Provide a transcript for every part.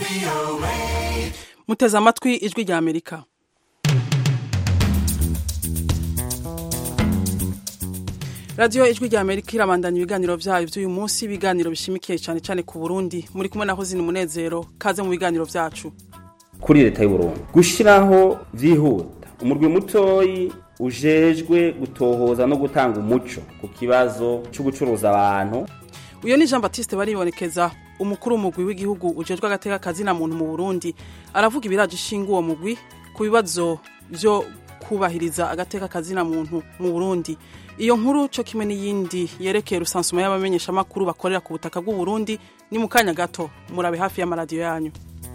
muteze amatwi ijwi rya Amerika. Radio ijwi rya Amerika irabandanya ibiganiro vyayo vy'uyu munsi, ibiganiro bishimikiye cyane cyane ku Burundi. Muri kumwe na Hozini Munezero, kaze mu biganiro vyacu. Kuri leta y'u Burundi gushiraho vyihuta umurwi mutoyi ujejwe gutohoza no gutanga umuco ku kibazo cyo gucuruza abantu. Uyo ni Jean Baptiste baribonekeza, umukuru w'umugwi w'igihugu ujejwe agateka kazi na muntu mu Burundi, aravuga ibiraje ishinga uwo mugwi ku bibazo byo kubahiriza agateka kazi na muntu mu Burundi. Iyo nkuru cyo kimwe n'iyindi yerekeye rusansuma y'abamenyesha makuru bakorera ku butaka bw'u Burundi ni mu kanya gato, murabe hafi y'amaradiyo yanyu.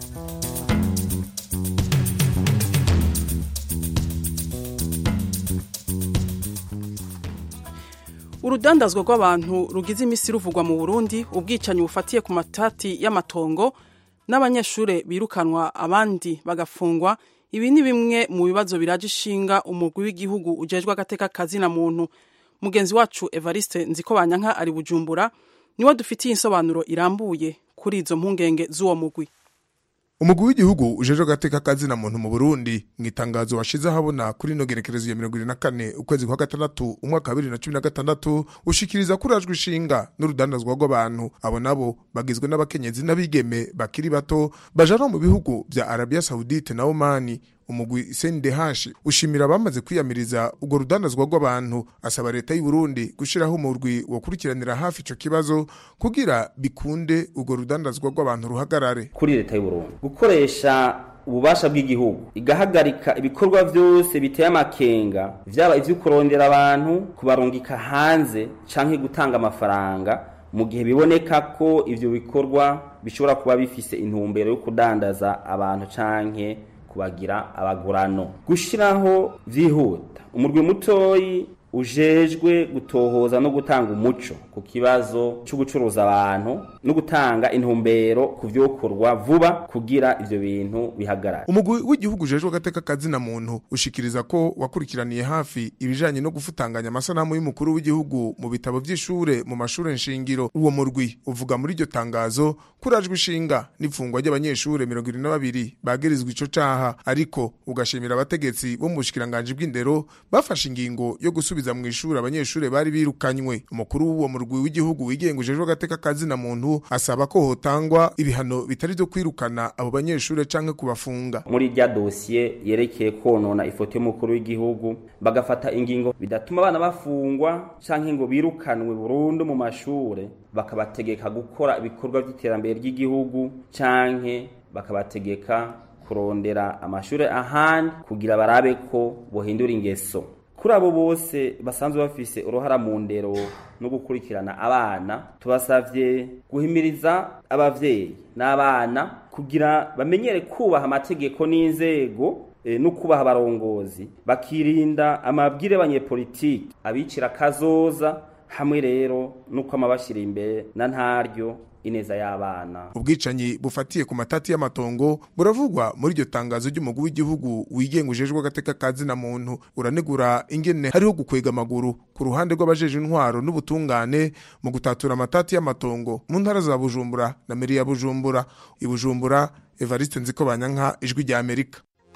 Urudandazwa rw'abantu rugize imisi ruvugwa mu Burundi, ubwicanyi bufatiye ku matati y'amatongo n'abanyeshure birukanwa abandi bagafungwa. Ibi ni bimwe mu bibazo biraje ishinga umugwi w'igihugu ujejwe agateka kazi na muntu. Mugenzi wacu Evariste Nzikobanyanka ari Bujumbura, niwe dufitiye insobanuro irambuye kuri izo mpungenge z'uwo mugwi. Umugwi w'igihugu ujejwe agateka kazi na muntu mu Burundi mwitangazo washize habona kuri no gerekerezo ya 24 ukwezi kwa gatandatu umwaka 2016 ushikiriza kurajwe ishinga n'urudandazwa rw'abantu. Abo nabo bagizwe n'abakenyezi n'abigeme bakiri bato bajana mu bihugu vya Arabia Saudite na Oman. Umugwi CNDH ushimira bamaze kwiyamiriza ugo rudandazwa rw'abantu, asaba leta y'u Burundi gushiraho umurwi wo kurikiranira hafi ico kibazo kugira bikunde ugo rudandazwa rw'abantu ruhagarare. Kuri leta y'u Burundi gukoresha ububasha bw'igihugu igahagarika ibikorwa byose biteye amakenga, vyaba ivyo kurondera abantu kubarungika hanze canke gutanga amafaranga mu gihe biboneka ko ivyo bikorwa bishobora kuba bifise intumbero yo kudandaza abantu canke kubagira abagurano. Gushiraho vyihuta umurwi mutoyi ujejwe gutohoza no gutanga umuco ku kibazo cyo gucuruza abantu no gutanga intumbero ku vyokorwa vuba kugira ivyo bintu bihagarara. Umugwi w'igihugu ujejwe agateka kazi na muntu ushikiriza ko wakurikiraniye hafi ibijanye no gufutanganya amasanamu y'umukuru w'igihugu mu bitabo vy'ishure mu mashure nshingiro. Uwo murwi uvuga muri iryo tangazo kurajwe ishinga n'ifungwa ry'abanyeshure 22 bagirizwe ico caha, ariko ugashimira abategetsi bo mu bushikiranganje bw'indero bafashe ingingo yo gusubiza mu ishuri abanyeshure bari birukanywe. Umukuru w'uwo murwi w'igihugu wigengujejwe agateka kazi na muntu asaba ko hotangwa ibihano bitari byo kwirukana abo banyeshure canke kubafunga. Muri rya dossier yerekeye konona ifoto y'umukuru w'igihugu bagafata ingingo bidatuma abana bafungwa canke ngo birukanwe burundu mu mashure, bakabategeka gukora ibikorwa by'iterambere ry'igihugu canke bakabategeka kurondera amashure ahandi kugira barabe ko bohindura ingeso. Kuri abo bose basanzwe bafise uruhara mu ndero no gukurikirana abana, tubasavye guhimiriza abavyeyi n'abana kugira bamenyere kubaha amategeko n'inzego no kubaha abarongozi, bakirinda amabwire y'abanyepolitiki abicira kazoza, hamwe rero nuko amabashira imbere na ntaryo ineza y'abana. Ubwicanyi bufatiye ku matati y'amatongo buravugwa muri iryo tangazo ry'umugwi w'igihugu wigengujejwe agateka kazi na muntu. Uranegura ingene hariho gukwega amaguru ku ruhande rw'abajeje intwaro n'ubutungane mu gutatura amatati y'amatongo mu ntara za Bujumbura na Meri ya Bujumbura. I Bujumbura, Evariste Nzikobanyanka, ijwi rya Amerika.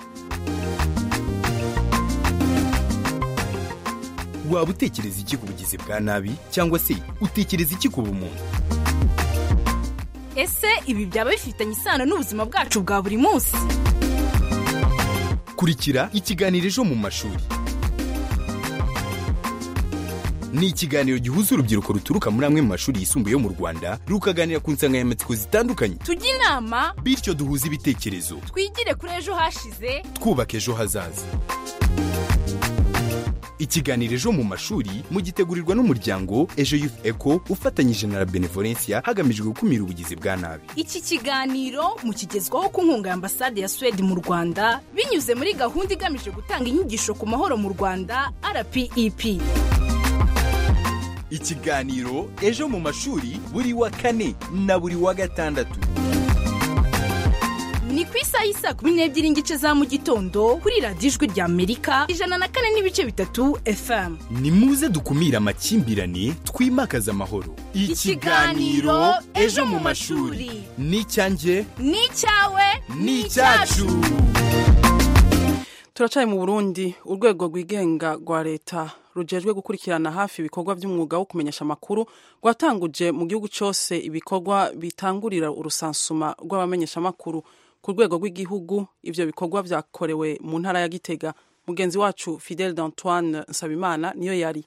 Waba utekereza iki ku bugizi bwa nabi cyangwa se utekereza iki ku bumuntu? Ese ibi byaba bifitanye isano n'ubuzima bwacu bwa buri munsi? Kurikira ikiganiro ejo mu mashuri. Ni ikiganiro gihuza urubyiruko ruturuka muri amwe mu mashuri yisumbuye yo mu Rwanda rukaganira ku nsanganyamatsiko zitandukanye. Tujye inama bityo duhuza ibitekerezo. Twigire kuri ejo hashize, twubaka ejo hazaza. Ikiganiro ejo mu mashuri mugitegurirwa n'umuryango Ejo Youth Echo ufatanyije na Benevolencia hagamijwe gukumira ubugizi bwa nabi. Iki kiganiro mukigezwaho ku nkunga ya Ambasade ya Sweden mu Rwanda binyuze muri gahunda igamije gutanga inyigisho ku mahoro mu Rwanda RPEP. Ikiganiro ejo mu mashuri buri wa kane na buri wa gatandatu. Ni ku isaha y'isa 12:00 za mu gitondo kuri Radio Ijwi rya Amerika 104.3 FM. Ni muze dukumira amakimbirane, twimakaza amahoro. Ikiganiro Ejo mu mashuri. ni icyanjye Ni icyawe, ni icyacu. Turacaye mu Burundi, urwego rwigenga rwa leta rujejwe gukurikirana hafi ibikorwa by'umwuga wo kumenyesha amakuru rwatanguje mu gihugu cyose ibikorwa bitangurira urusansuma rw'abamenyesha amakuru ku rwego rw'igihugu. Ivyo bikorwa vyakorewe mu ntara ya Gitega. Mugenzi wacu Fidel d'Antoine Nsabimana niyo yari.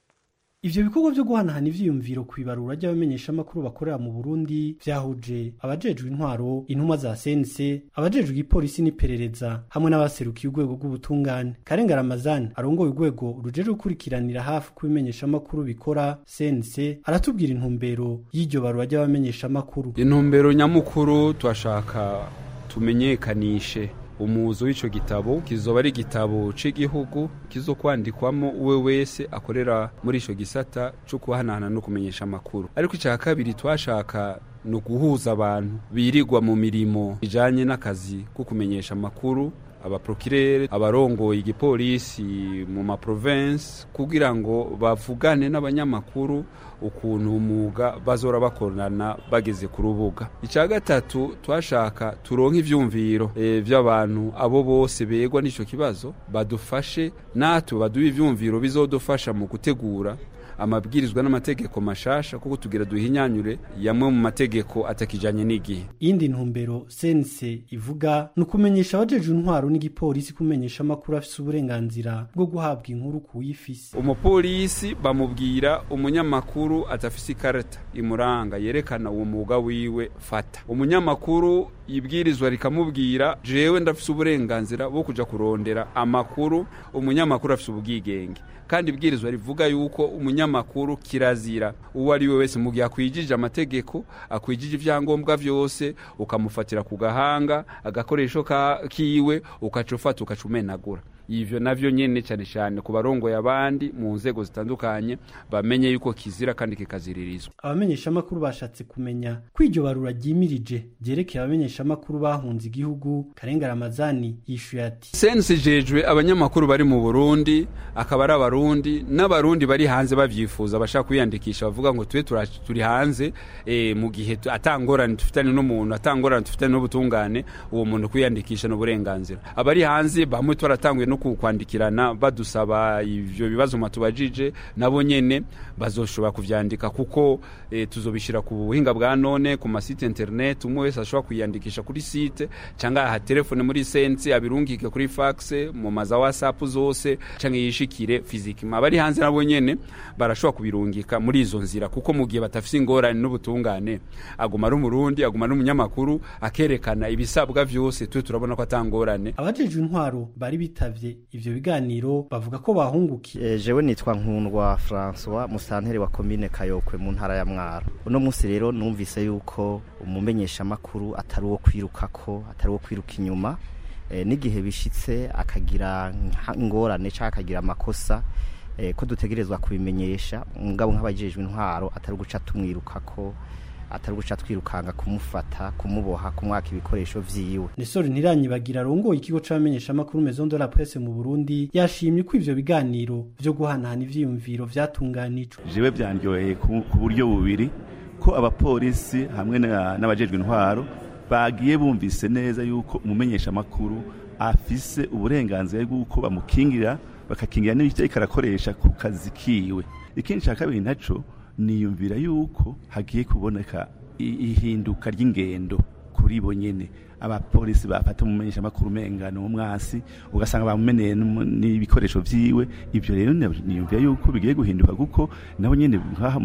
Ivyo bikorwa byo guhanahana ivyiyumviro kwibarura ry'abamenyesha amakuru bakorera mu Burundi vyahuje abajejwe intwaro, intumwa za CNC, abajejwe igipolisi n'iperereza hamwe n'abaserukiye urwego rw'ubutungane. Karenga Ramazan arongoye urwego rujejwe gukurikiranira hafi kubimenyesha amakuru bikora CNC aratubwira intumbero y'iryo barura ry'abamenyesha amakuru. Intumbero nyamukuru twashaka tumenyekanishe umuzo w'ico gitabo, kizoba ari igitabo c'igihugu kizokwandikwamo uwe wese akorera muri ico gisata cyo kuhanahana no kumenyesha amakuru. Ariko icya kabiri twashaka no guhuza abantu birigwa mu mirimo ijanye n'akazi ko kumenyesha amakuru, abaprokirere, abarongoye igipolisi mu ma province, kugira ngo bavugane n'abanyamakuru ukuntu umuga bazora bakorana bageze ku rubuga. Icya gatatu twashaka turonka ivyumviro by'abantu abo bose begwa n'ico kibazo, badufashe natwe baduha ivyumviro bizodufasha mu gutegura amabwirizwa n'amategeko mashasha kuko tugira duhinyanyure yamwe mu mategeko atakijanye n'igihe. Indi ntumbero CNC ivuga nukumenyesha abajeje intwaro n'igipolisi kumenyesha amakuru afise uburenganzira bwo guhabwa inkuru kuyifise. Umupolisi bamubwira umunyamakuru atafise ikarata imuranga yerekana uwo mwuga wiwe fata. Umunyamakuru ibwirizwa rikamubwira jewe ndafise uburenganzira bwo kuja kurondera amakuru. Umunyamakuru afise ubwigenge kandi ibwirizwa rivuga yuko umunyamakuru kirazira uwo ari we wese mu gihe akwijije amategeko, akwijije ivyangombwa vyose, ukamufatira ku gahanga agakoresho kiwe ukacufata ukacumenagura. Ivyo navyo nyene cyane cyane ku barongoye abandi mu nzego zitandukanye bamenye yuko kizira kandi kikaziririzwa. Abamenyesha amakuru bashatse kumenya kw'iryo barura ryimirije ryerekeye abamenyesha amakuru bahunze igihugu. Karenga Ramazani yishuye ati sensijejwe abanyamakuru bari mu Burundi, akaba ari abarundi n'abarundi bari hanze bavyifuza bashaka kwiyandikisha bavuga ngo turi hanze mu gihe atangorane tufitane n'umuntu, atangorane tufitane n'ubutungane, uwo muntu kwiyandikisha n'uburenganzira. Abari hanze bamwe twaratanguye no kwandikirana badusaba ivyo bibazo matubajije, nabo nyene bazoshobora kuvyandika kuko tuzobishira ku buhinga bwa none ku masite internet. Umwe wese ashobora kwiyandikisha kuri site cyangwa ha telefone muri sense abirungike kuri fax mu maza WhatsApp zose cyangwa yishikire physiquement. Abari hanze nabo nyene barashobora kubirungika muri izo nzira kuko mu gihe batafise ingorane n'ubutungane aguma ari umurundi, aguma ari umunyamakuru akerekana ibisabwa vyose twe turabona ko atangorane. Abajeje intwaro bari bitavye ivyo biganiro bavuga ko bahungukiye. Jewe nitwa Nkundwa François, musantere wa commune Kayokwe mu ntara ya Mwaro. Uno munsi rero numvise yuko umumenyesha makuru atari wo kwirukako, atari wo kwiruka inyuma, n'igihe bishitse akagira ingorane cyangwa akagira amakosa ko dutegerezwa kubimenyesha mugabo nk'abajejwe intwaro atari guca tumwirukako, atari guca twirukanga kumufata, kumuboha, kumwaka ibikoresho vyiwe. Nesore Ntiranyibagira arongoye ikigo c'abamenyesha amakuru Maison de la Presse mu Burundi yashimye ko ivyo biganiro vyo guhanahana ivyiyumviro vyatunganijwe. Jewe byandyoheye ku buryo bubiri ko abapolisi hamwe n'abajejwe intwaro bagiye bumvise neza yuko umumenyesha amakuru afise uburenganzira bw'uko bamukingira, bakakingira n'ibyo ikarakoresha ku kazi kiwe. Ikindi cya kabiri naco niyumvira yuko hagiye kuboneka ihinduka ry'ingendo kuri bo nyene. Abapolisi bafata umumenyesha makuru mengano umwasi ugasanga bamumeneye n'ibikoresho vyiwe. Ivyo rero niyumvira yuko bigiye guhinduka kuko nabo nyene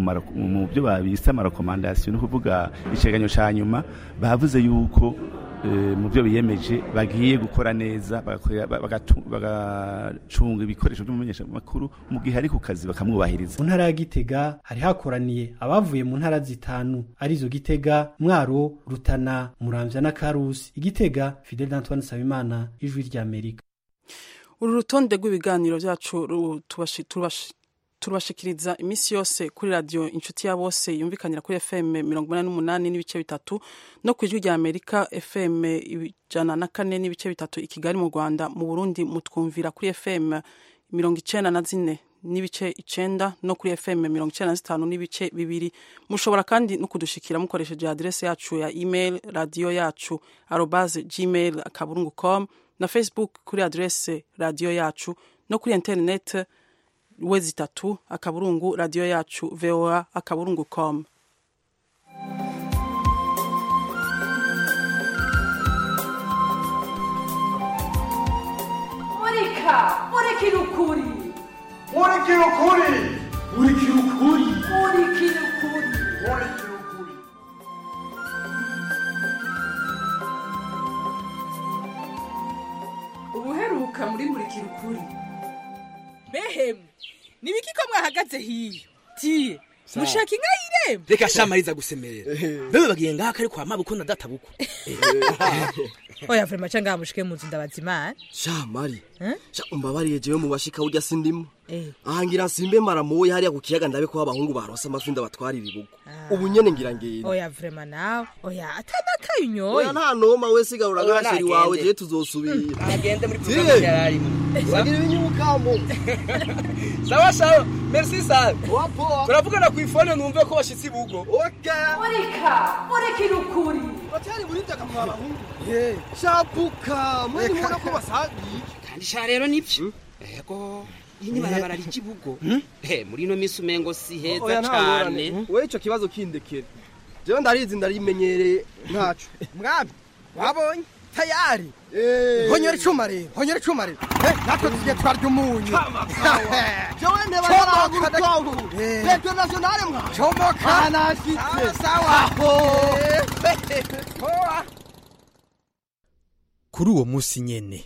mu byo babisa recommandation no kuvuga iceganyo ca nyuma bavuze yuko mu byo biyemeje bagiye gukora neza, bagacunga ibikoresho by'umumenyesha makuru mu gihe ari ku kazi bakamwubahiriza. Mu ntara ya Gitega hari hakoraniye abavuye mu ntara zitanu arizo Gitega, Mwaro, Rutana, Muramvya na Karusi. Igitega, Fidel d'Antoine Nsabimana, Ijwi ry'Amerika. Uru rutonde rw'ibiganiro byacu turabashikiriza imisi yose kuri radio Inshuti ya Bose yumvikanira kuri FM 88 n'ibice bitatu no ku Ijwi ry'Amerika FM 104 n'ibice bitatu i Kigali mu Rwanda. Mu Burundi mutwumvira kuri FM 94 n'ibice 9 no kuri FM 95 n'ibice 2. Mushobora kandi no kudushikira mukoresheje adresse yacu ya email radio yacu @gmail.com na Facebook kuri adresse radio yacu no kuri internet wezi3 radio yacu voa.com. Murikira ukuri ubuheruka muri murikira ukuri. Behemu nibiki ko mwahagaze hiyo tiye mushaka inka y'irembo. Reka shamariza gusemerera bebe bagiye ngaha kari kwa mabuko na data buko. Oya vrema cyangwa mushike mu nzu ndabazimana shamari umbabariye jewe mu bashika urya sindimo ahangira simbe maramoye hariya ku kiyaga ndabe ko abahungu barose amafi ndabatwarira ibugo ubu nyene ngira ngende. Oya vrema nawe oya atanakayunyoye. Oya nta noma we sigarura gasheri wawe je tuzosubira nagende muri program yarari wagira ibinyukamo. Sawa sawa merci sana wapo turavugana ku ifone numve ko bashitsi bugo. Okay murikira ukuri batari muri taka kwa bahungu shapuka mwene mubona ko basagiye kandi sha rero nivyo ego ini barabara rikibugo muri no misu mengo si heza cyane. We ico kibazo kindekere jewe ndarizi ndarimenyereye ntacu mwabi wabonye tayari honyora icuma rero natwe tugiye twarya umunyu jewe ntebaragurukaho petro nationale mwa comoka nashitse sawa kuri uwo munsi nyene.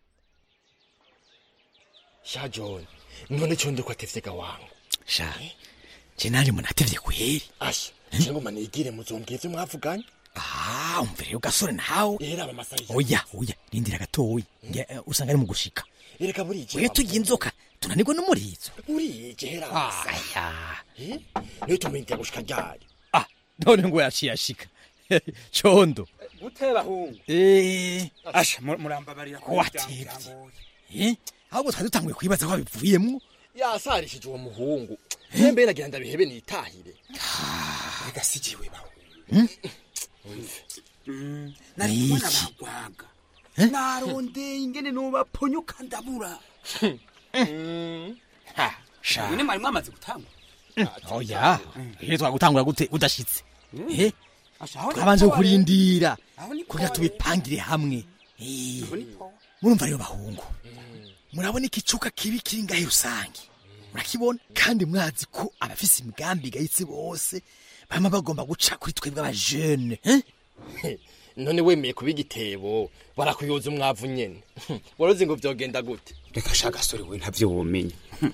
Sha John none cyo ndiko atevye wangu sha je nari munatevye kweri asha cyangwa manigire muzongeze mwavuganye. Umvire ugasore nawe era abamasayi. Oya rindira gatoyi usanga ari mu gushika. Ereka burije we tugiye inzoka tunanirwa no murizo urije hera aya ne tumente gushika ryari. None ngo yaciye ashika condo guteba hungu asha murambabarira ko watevye ahubwo twari dutanguye kwibaza ko bivuyemwo. Yasarishije uwo muhungu yembe nagira ndabihebe nitahire reka sijiwe baho nari kubona bagwaga naronde ingene no baponyuka ndabura sha none mari mwamaze gutanga. Oya twagutangura gute udashitse twabanje kurindira kugira tubipangire hamwe. Murumva rero bahungu murabona ikicuka kibi kiri ngahe rusange murakibona kandi mwazi ko abafise imigambi gahitse bose bama bagomba guca kuri twebwe abajene. None wemeye kubigitebo barakuyoza umwavu nyene waroze ngo vyogenda gute. Reka shaka sori we ntavyo womenya.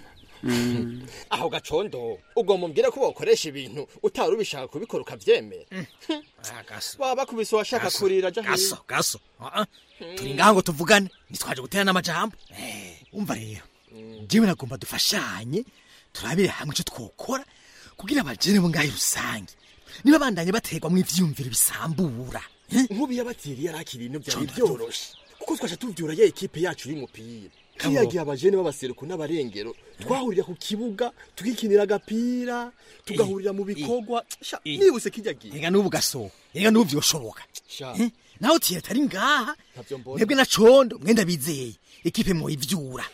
Aho gacondo ugomba mbwira ko bakoresha ibintu utari ubishaka kubikora ukavyemera. Baba kubise washaka kurira jahi gaso turi ngaho ngo tuvugane nitwaje gutera n'amajambo. Umva rero jewe nagomba dufashanye turabire hamwe cyo twokora kugira abajene bo ngahe rusange niba bandanye bategwa mu ivyumviro bisambura. Nkubi yabatiriye arakiri ibintu byari byoroshe kuko twasha tuvyura ye equipe yacu y'umupira kiyagiye abajene b'abaseruko n'abarengero twahurira ku kibuga tukikinira agapira tugahurira mu bikogwa nibuse kijyagiye. Ega nubu gaso ega nubu byoshoboka naho tiye tari ngaha mwebwe na condo mwenda bizeye equipe mo ivyura.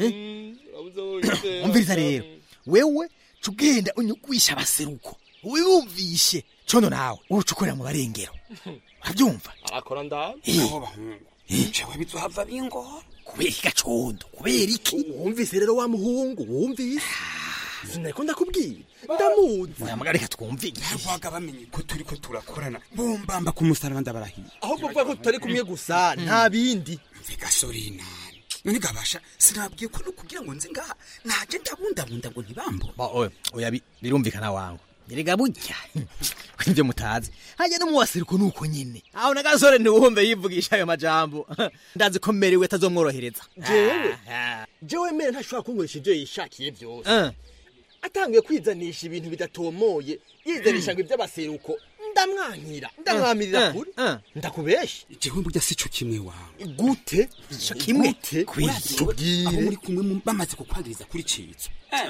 Umviriza rero wewe cugenda unyugwisha abaseruko wiyumvishe condo nawe urucukorera mu barengero urabyumva arakora ndaho bahungu jewe bizohava bingora kubera igacondo kubera iki wumvise rero wa muhungu wumvise sinako ndakubwira ndamuzi muyamugarika twumvige ntabwaga bamenye ko turi ko turakorana bombamba ku musaraba ndabarahiye ahubwo vuga ko tutari kumwe gusa nta bindi mviga sorina none gabasha sinabwiye ko no kugira ngo nze ngaha naje ndabundabunda ngo ntibambo oya birumvikana wangu erega burya kwivyo mutazi haje no muwasiruko nuko nyene aho nagasore ntiwumve yivugisha ayo majambo ndazi ko merewe atazomworohereza jewe mere ntashobora kunkoresha ivyo yishakiye vyose atanguye kwizanisha ibintu bidatomoye yizanisha ngo ivy'abaseruko ndamwamirira kuri ndakubesha jewe burya sico kimwe wawe gute ico kimwe kwitubwire aho muri kumwe bamaze kukwagiriza kuri cizo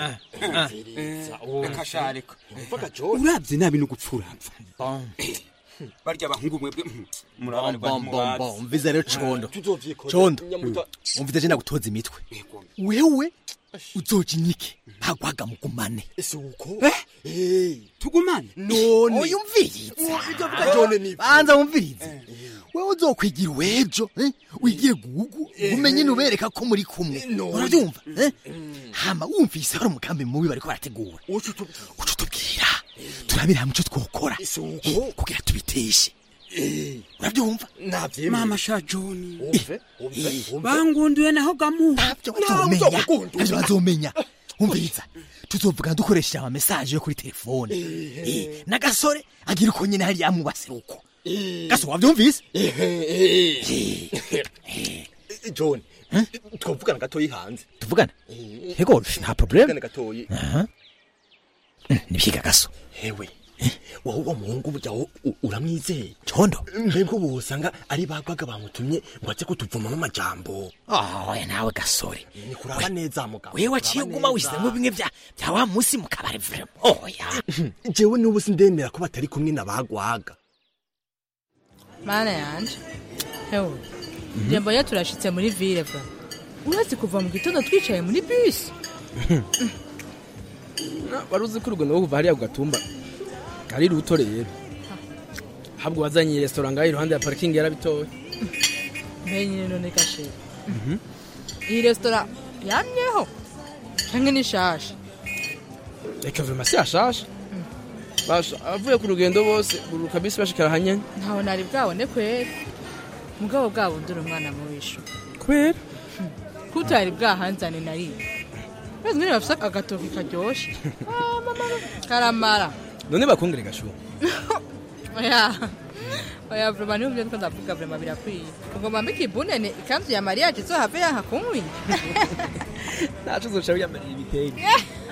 akashareka uravye nabi no gupfurapfa barya abahungu mwebwe murabanirwa mvize rero condo umvize je nagutoza imitwe wewe uzojinyike ntagwaga mugumane ese uko tugumane none uyumviriza banza wumvirize wewe uzokwigira wejo wigire gugu umenye nubereka ko muri kumwe urabyumva hama wumvise hari umukambi mubi bariko barategura ucutubwira turabira hamwe ico twokora kugira tubiteshe urabyumva mama sha John bangunduye naho gamu navyo bazomenya umviriza tuzovuga dukoresha ama message yo kuri telefone nagasore agira uko nyene hari yamubaseruko gaso wavyumvise John twavugana gatoyi hanze tuvugana yego nta problem tuvugana gatoyi nibyiga gaso hewe wowe muhungu burya uramwizeye condo mbego bosanga ari bagwaga bamutumye ngo aze kutuvuma mu majambo oya nawe gasore ni kuraba neza mugabo wewe waciye guma wishyizemo bimwe vya wa musi mu kabari vrem oya jewe n'ubu sindemera ko batari kumwe nabagwaga mana yanje hewe Jembo ya turashitse muri ville vra urazi kuva mu gitondo twicaye muri bus baruzi ko urugendo kuva hariya kugatumba ari ruto rero habwo wazanye restaurant ngaho iruhande ya parking yarabitoye menye none kashe iyi restaurant yamyeho canke ni shasha reka vema si ashasha basha avuye ku rugendo bose buruka bisi bashikara hanye ntaho nari bwabone kwera mugabo bwabo ndura umwana mu wisho kwera kutari bwahanzane nari bese nyine bafisa agatoki karyoshe mama karamara none bakongere gashu oya vrema ni ubyo ndavuga vrema birakwiye ngo mambe kibunene ikanzu ya mariage zo have yanka kunywi nacho zocha ya mariage ibitenge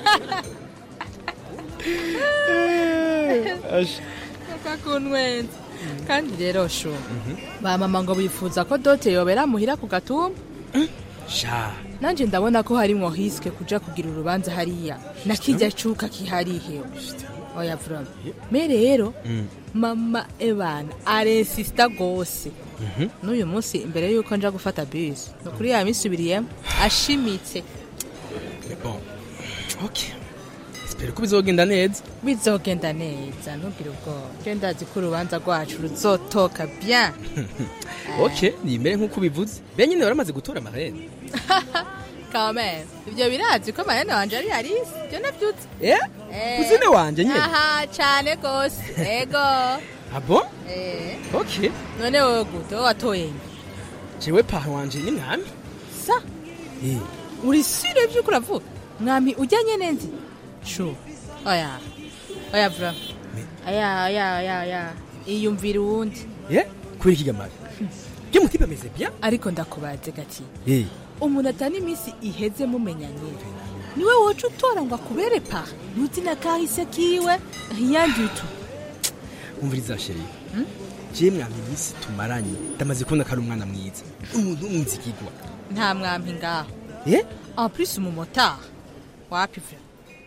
kakunwenze kandi rero sho ba mama ngo bifuza ko dote yobera muhira ku gatumba sha nanje ndabona ko harimo hiske kuja kugira urubanza hariya nakijya cuka kiharihe oya vrema me rero mama ebana arensista gose n'uyu munsi imbere yuko nja gufata bus no kuri ya misubiriyemo ashimitse bon okay espero ko bizogenda neza ntugire ubwo genda zikurubanza rwacu ruzotoka bien okay ni imbere nkuko bivuze be nyine baramaze gutora amarene Kamen, ibyo birazi ko marene wanje ari Alice, byo nabyutse. Kuzine wanje nyine. Aha, cyane gose. Ego. Abo? Okay. None wowe gute watoye? Jewe pa wanje ni mwami. Sa? Uri sire byo kuravuga? Mwami ujyanye nenzi? Sho. Oya. Oya bra. Aya. Iyumvira uwundi. Kuri kigamari. Byo mutiba meze bien? Ariko ndakubaze gati. Umuntu atani imisi iheze mumenyanye niwe wocu utora ngo akubere pa nuti na kahise kiwe yanditu umviriza sheri je mwami imisi tumaranye ndamaze kubona ko ari umwana mwiza umuntu umuzigirwa nta mwami ngaho en plus umumotari wapi vya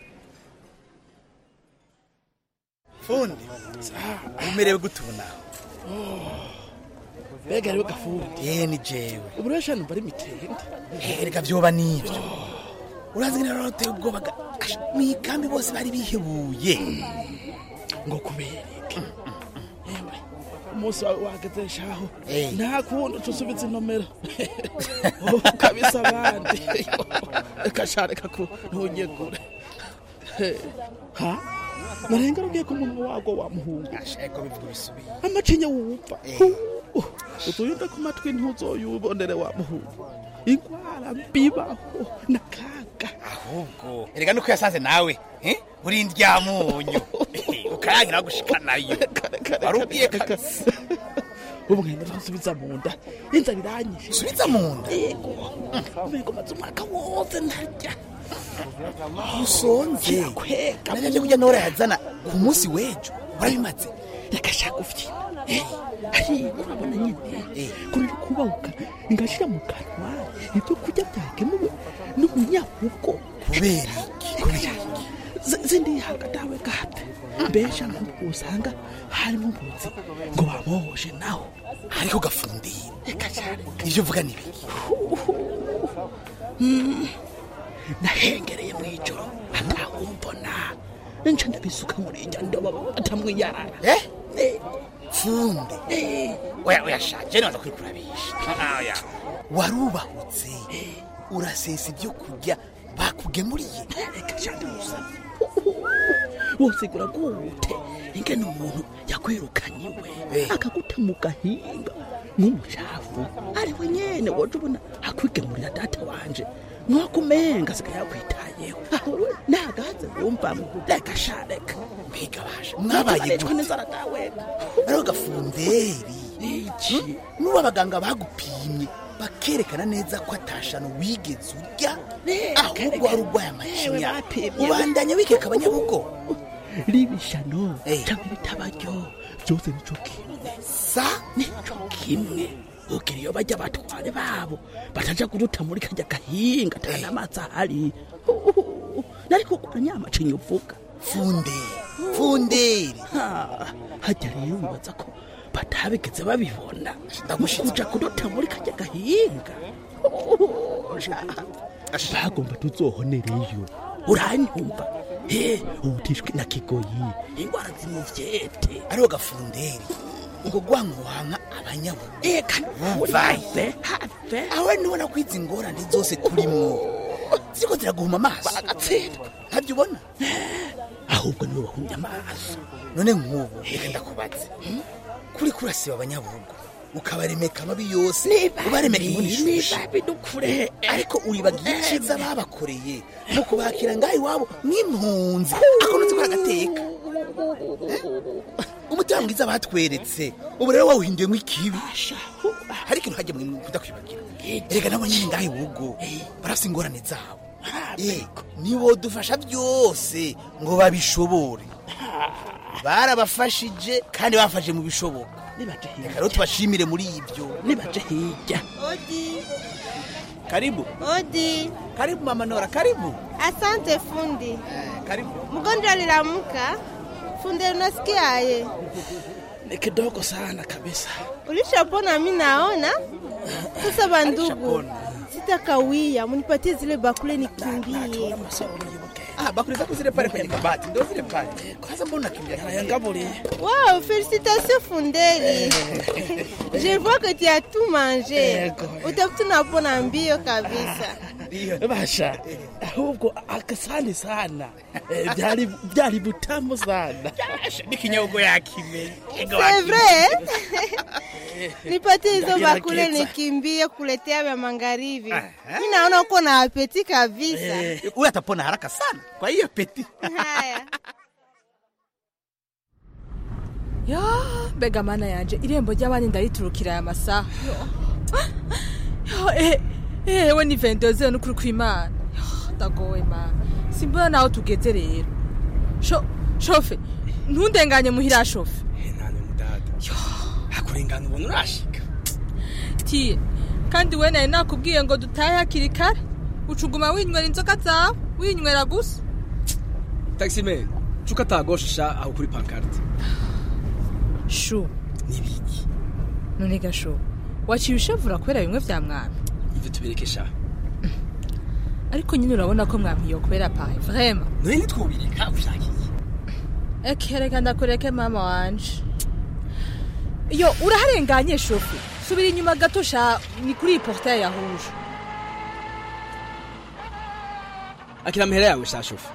fundi umerewe gutuna Bega rero gafundi. Ni jewe. Uburesha numva ari mitende. Reka vyoba nivyo. Urazi ngene rote ubwoba mikambi bose bari bihebuye. Ngo kubereke. Yewe. Umunsi wageze shaho. Nta kundi tusubiza inomero. Kabisa abandi. Kashareka ko ntunyegure. Ha? Narenga rugiye ku munwa wago wa muhungu. Asheko bivuga bisubiye. Amacinya wupfa. Utuyunda ku matwi ntuzoyubonere wa muhungu. Ingwara mbibaho nakaga. Ahubwo erega nuko yasanze nawe, uri ndyamunyu. Ukayangira gushikanayo. Arubwiye kabisa. Ubu ngenda nsubiza mu nda. Inzara iranyishe. Subiza mu nda. Yego. Ubwo maze umwaka wose ntarya. Usonze kweka. Naje kujya nora yazana ku munsi wejo. Urabimaze. yakashaka ufyina ariko urabona nyine kurira kubahuka ngashira mu kanwa ibyo kurya byagemuwe n'umunyabugo kubera zindi hagatawe gate mbesha ngo usanga harimo ubuzi ngo babohoje naho ariko gafundira reka cyane ivyo uvuga nibiki nahengereye mu ijoro atakumbona nje ndabisuka muri ijya ndoba atamwiyara funde oya shaje naza kwikurabisha warubahutse urasesa ibyo kurya bakugemuriye reka cyane musa wosigura gute ingene umuntu yakwirukanye we akaguta mu gahinga nk'umucafu ariwe nyene woje ubona akwigemurira data wanje mwakumenga sika yakwitayeho nagaze wumvamo reka shareka mbiga basha mwabaye neza dawe ariho gafunderi iki nuba abaganga bagupimye bakerekana neza ko atashano wigeze urya ahubwo ari urwaye amacinya ubandanya wikeka abanyabugo ribishano cyangwa ibitabaryo byose nico kimwe sa nico kimwe ukiri iyo bajya batware babo bataja kuruta muri kajya gahinga tana amazi ahari nariko kuranya amacinya uvuga funderi hajya rero wibaza ko batabigeze babibona ndagushija kuruta muri kajya gahinga bagomba tuzohonereyo uranyumva ubutishwe na kigoyi ingwara zimuvyete ariho gafunderi ngo gwankuhanka abanyabugo eka uvaye aho nibona kwiza ingorane zose turimwo ziko ziraguhuma amaso bagatsindwa ntabyo ubona ahubwo niwe bahumye amaso none nk'ubu reka ndakubaze kuri kurasiba abanyabugo ukabaremeka amabi yose ubaremeka imbonishushe bidukure ariko uribagiye icyiza babakoreye no kubakira ngaho iwabo nk'impunzi akonutse kora agateka umutima mwiza batweretse ubu rero wawuhinduye nk'ikibi hari ikintu hajya mu kudakwibagira erega nabo nyine ngaho iwugo barafite ingorane zabo nibo dufasha byose ngo babishobore barabafashije kandi bafashe mu bishoboka reka rero tubashimire muri ibyo nibaje hirya Odi. Karibu. Odi. Karibu mama Nora, karibu. Asante fundi. Karibu. Mgonjwa alilamuka. Fundi unasikiaje? Ni kidogo sana kabisa. Ulishapona mimi naona? Sasa bandugu. Sitakawia, munipatie zile bakule nikimbie. Bakuli zako zile pale kwenye kabati, ndio zile pale. Kwanza mbona unakimbia na yangabuli? Wow, félicitations Fundeli. Je vois que tu as tout mangé. Utafuna pona mbio kabisa. Basha, ahubwo akasani sana. Byari butamu sana. Nikinyogo yakime. C'est vrai? Nipatie hizo bakule nikimbie kuletea vya magharibi. Mimi naona uko na apeti kabisa. Wewe atapona haraka sana. Kwa hiyo apeti. Haya. Ya, bega mana yanje irembo ry'abandi ndariturukira ya masaha. Yo, we ni 22 n'ukuri kw'Imana. Ndagowe mana. Simbona naho tugeze rero. Shofe, ntundenganye muhira shofe. Nane mudada. Yo, hakurengana ubona urashika. Tiye, kandi we naye nakubwiye ngo dutahe hakiri kare. Ucuguma winywera inzoka zawe, winywera gusa. Taximan, chuka tagosha aho kuri pancarte. Shu, nibiki. None gasho. Waciye ushavura kwera bimwe vya mwami. Ivyo tubirekesha. Ariko nyine urabona ko mwami yo kwera paye, vraiment. None nitwubireka ushakiye. Ekereka ndakureke mama wanje. Yo, uraharenganye shofu. Subira inyuma gatosha ni kuri portail ya rouge. Akira mhere yawe shashofu.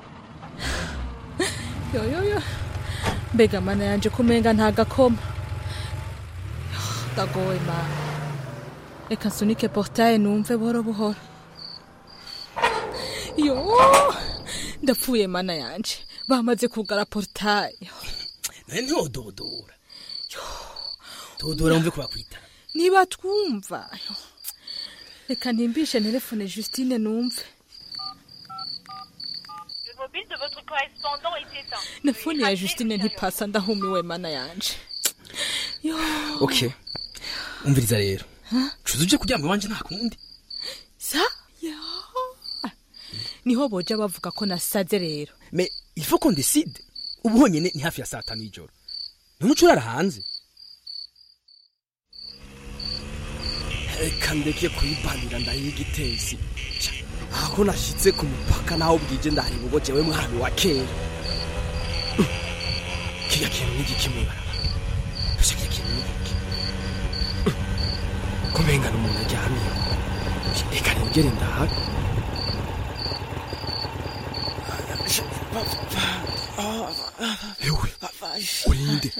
Yo. Mbega mana yanje kumenga ntagakoma. Dagowe mana. Eka sunike portail numve buhoro buhoro. Yo, ndapfuye mana yanje. Bamaze kugara portail. None ododora. Yo. Dodora umve kubakwita. Niba twumva. Eka ndimbishe telefone Justine numve. mobile de votre correspondant est éteint. na fone ya Justine ntipasa ndahumiwe mana yanje. Yo. Okay. Umviriza rero. Cuza uje kuryama wanje nta kundi. Sa? Yo. Niho boja bavuga ko nasaze rero. Mais il faut qu'on décide. Ubu honyene ni hafi ya saa 5 y'ijoro. Numucurara hanze. Reka ndeke kuyibanira ndayigitezi. Aho nashitse ku mupaka naho bwije ndari bugo jewe mwami wa kera. Kiya kintu n'igikimwe barabara. Kiya kintu n'igiki. Kumenga n'umuntu aryamye. Reka nigere ndaha. Ewe, urinde.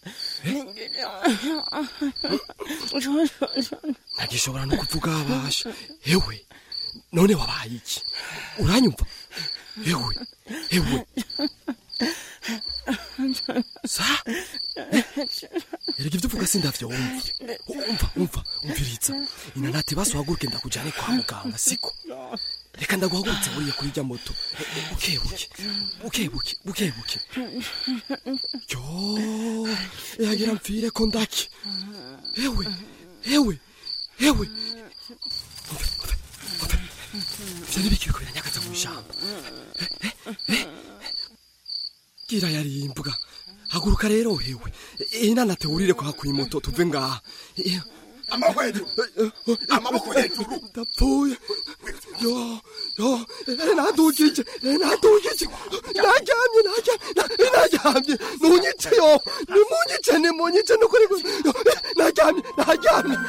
Nagishobora no kuvuga abasha. Ewe, none wabaye iki? Uranyumva? Ewe, ewe. Sa? Erega ibyo uvuga sindavyo umva. Umviriza. Inanate basohaguruke ndakujane kwa muganga siko. Reka ndaguhagurutse buriye kuri rya moto. Bukebuke. Yo, yagira mfire ko ndaki. Ewe. Vyari bikiriko biranyagaza mu ijambo. Gira yari imbuga. Haguruka rero hewe. Inanate urire kwa kuyi moto tuve ngaha. Amaboko hejuru. Ndapfuye. Yo, nadugije. Naryamye. Munyice nukuri. Naryamye.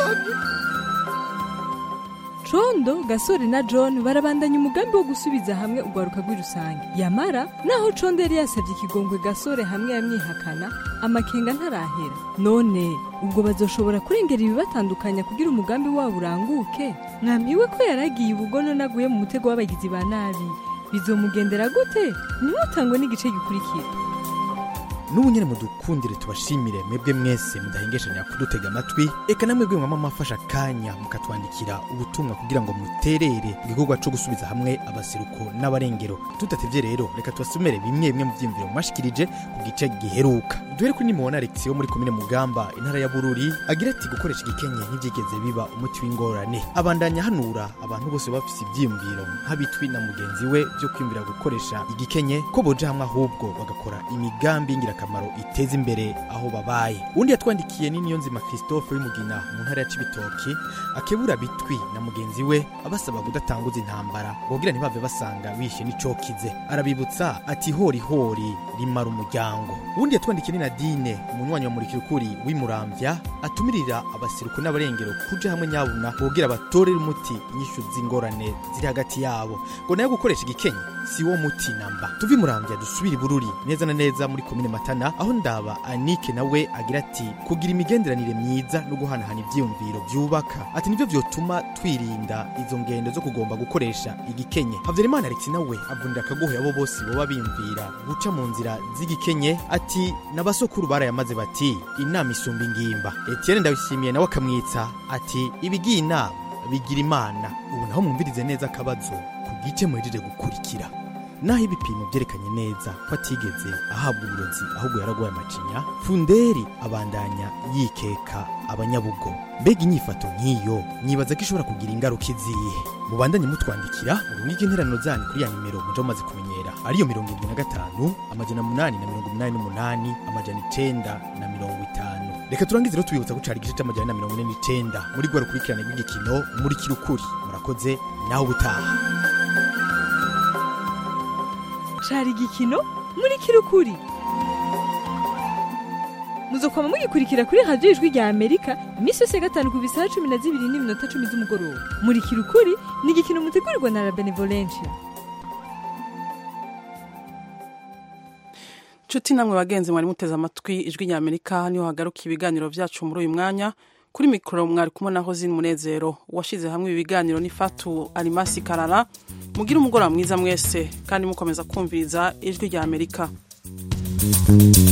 Condo, Gasore na John barabandanya umugambi wo gusubiza hamwe ugwaruka rw'irusange. Yamara naho Condo yari yasabye ikigongwe Gasore hamwe yamwihakana, amakenga ntarahera. None ubwo bazoshobora kurengera ibibatandukanya kugira umugambi wabo uranguke. Mwamiwe ko yaragiye ubugono naguye mu mutego w'abagizi ba nabi. Bizomugendera gute? Nimutangwe n'igice gikurikira. Nubu nyene mudukundire tubashimire mwebwe mwese mudahengeshanya kudutega amatwi, eka namwe bwe mwama mafasha kanya mukatwandikira ubutumwa kugira ngo muterere igikorwa cyo gusubiza hamwe abaseruko n'abarengero. Tutatevye rero reka tubasomere bimwe mu vyimviro mwashikirije ku gice giheruka. Duhere kuri nimubona Alex yo muri komine Mugamba intara ya Bururi agira ati gukoresha igikenye ntivyigeze biba umuti w'ingorane. Abandanya hanura abantu bose bafise ivyimviro nk'abitwi na mugenzi we byo kwimbira gukoresha igikenye ko boja hamwe ahubwo bagakora imigambi kamaro iteza imbere aho babaye. Undi yatwandikiye ni Niyonzima Christophe w'Imugina mu ntara ya Cibitoke akebura bitwi na mugenzi we abasaba kudatanguza intambara bogira ntibave basanga bishe n'icokize. Arabibutsa ati hori rimara umuryango. Undi yatwandikiye ni Nadine umunywanyi wa Murikirukuri w'Imuramvya atumirira abasiruko n'abarengero kuja hamwe nyabuna bogira batorera umuti inyishu z'ingorane ziri hagati yabo. Ngo nayo gukoresha igikenye si wo muti namba. Tuvi Muramvya dusubira Bururi neza na neza muri komine Matana aho ndaba Anike nawe agira ati kugira imigenderanire myiza no guhanahana ivyumviro byubaka ati nivyo vyotuma twirinda izo ngendo zo kugomba gukoresha igikenye. Havyerimana Alex nawe avundira akagohe abo bose boba bimvira guca mu nzira z'igikenye ati nabasokuru barayamaze bati inama isumba ingimba. Etienne ndabishimiye nawe akamwitsa ati ibigina bigira imana. Ubu naho mwumvirize neza akabazo ku gice muhejeje gukurikira. Naho ibipimo byerekanye neza ko atigeze ahabwa uburozi ahubwo yaragwaye amacinya, Funderi abandanya yikeka abanyabugo. Mbega inyifato nk'iyo nyibaza ko ishobora kugira ingaruka izihe? Mubandanye mutwandikira urungike interano zanyu kuri ya nimero muje mumaze kumenyera ariyo 75 amajana 888 amajana 950. Reka turangize rero tubibutsa ko cari igice c'amajana 49 muri gwa rukurikirane rw'igikino muri Kirukuri. Murakoze naho butaha. Cari igikino muri Kirukuri. Muzokoma mugikurikira kuri radio Ijwi rya Amerika imisi yose gatanu ku bisaha 12:10 z'umugoroba. Muri Kirukuri ni igikino mutegurirwa na La Benevolencia. Chuti namwe bagenzi mwari muteze amatwi Ijwi rya Amerika niho hagaruka ibiganiro vyacu muri uyu mwanya. Kuri mikoro mwari kumwe na Hozine Munezero washize hamwe ibiganiro ni Fatu Alimasi Karara. Mugira umugoroba mwiza mwese kandi mukomeza kumviriza Ijwi rya Amerika.